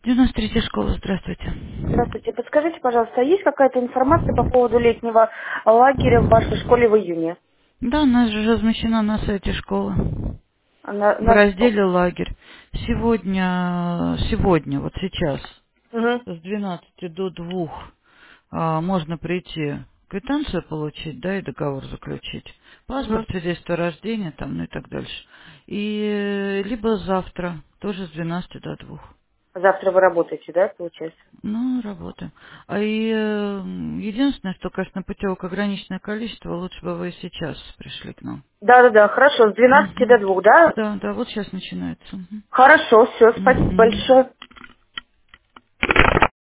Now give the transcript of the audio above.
93-я школа, здравствуйте. Здравствуйте. Подскажите, пожалуйста, а есть какая-то информация по поводу летнего лагеря в вашей школе в июне? Да, она же размещена на сайте школы. В На что? разделе лагерь. Сегодня, вот сейчас, Мгм. с 12 до 2 можно прийти, квитанцию получить, да, и договор заключить. Мгм. Паспорт, свидетельство о рождении, там, ну и так дальше. И либо завтра, тоже с 12 до 2. Завтра вы работаете, да, получается? Ну, работаем. Единственное, что, конечно, путевок ограниченное количество, лучше бы вы сейчас пришли к нам. Да, хорошо, с 12 до Мгм. 2, да? Да, да, вот сейчас начинается. Мгм. Хорошо, все, спасибо Мгм. большое.